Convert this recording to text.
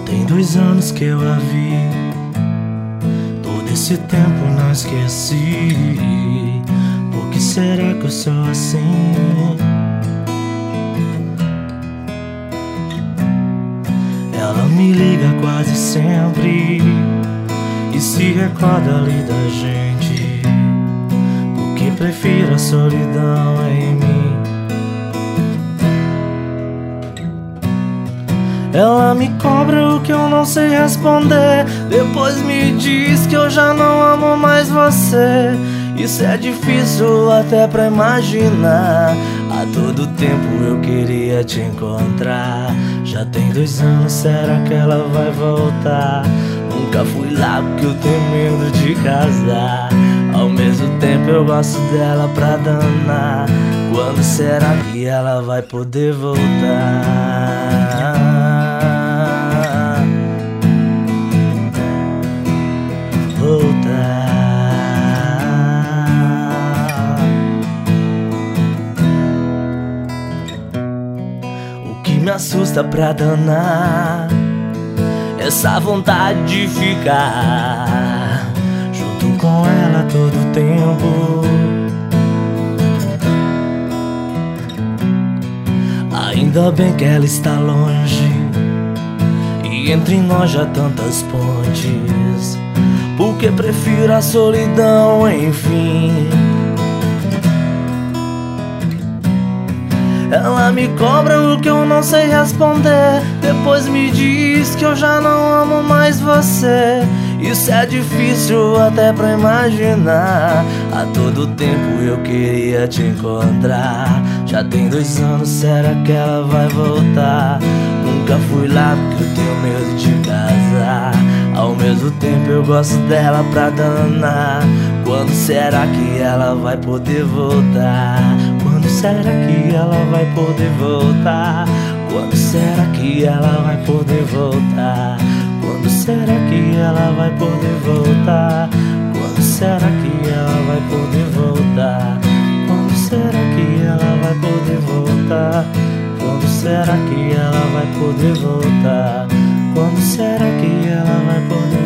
tem 2 anos que eu a vi, todo esse tempo não esqueci. Por que será que eu sou assim? Ela me liga quase sempre e se recorda ali da gente, porque prefiro a solidão em mim. Ela me cobra o que eu não sei responder, depois me diz que eu já não amo mais você. Isso é difícil até pra imaginar. A todo tempo eu queria te encontrar. Já tem 2 anos, será que ela vai voltar? Nunca fui lá porque eu tenho medo de casar. Ao mesmo tempo eu gosto dela pra danar. Quando será que ela vai poder voltar? O que me assusta pra danar, essa vontade de ficar junto com ela todo o tempo. Ainda bem que ela está longe e entre nós já tantas pontes, porque prefiro a solidão, enfim. Ela me cobra o que eu não sei responder, depois me diz que eu já não amo mais você. Isso é difícil até pra imaginar. A todo tempo eu queria te encontrar. Já tem 2 anos, será que ela vai voltar? Nunca fui lá porque eu tenho medo de casar. Ao mesmo tempo eu gosto dela pra danar. Quando será que ela vai poder voltar? Quando será que ela vai poder voltar? Quando será que ela vai poder voltar? Quando será que ela vai poder voltar? Quando será que ela vai poder voltar? Quando será que ela vai poder voltar? Quando será que ela vai poder voltar? Quando será que ela vai poder